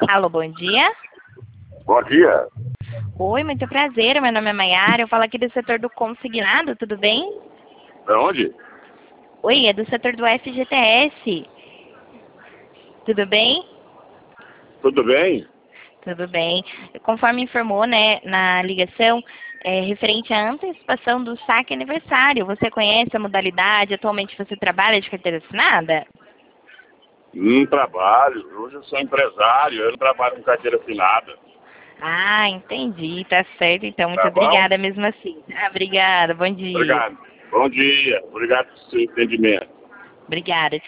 Alô, bom dia. Bom dia. Oi, muito prazer. Meu nome é Maiara. Eu falo aqui do setor do consignado, tudo bem? Da onde? Oi, é do setor do FGTS. Tudo bem? Tudo bem? Tudo bem. Conforme informou, né, na ligação, referente à antecipação do saque aniversário. Você conhece a modalidade? Atualmente você trabalha de carteira assinada? Não trabalho. Hoje eu sou empresário. Eu não trabalho com carteira assinada. Ah, entendi. Tá certo, então. Muito Tá bom? obrigada mesmo assim. Ah, obrigada. Bom dia. Obrigado. Bom dia. Obrigado pelo seu entendimento. Obrigada.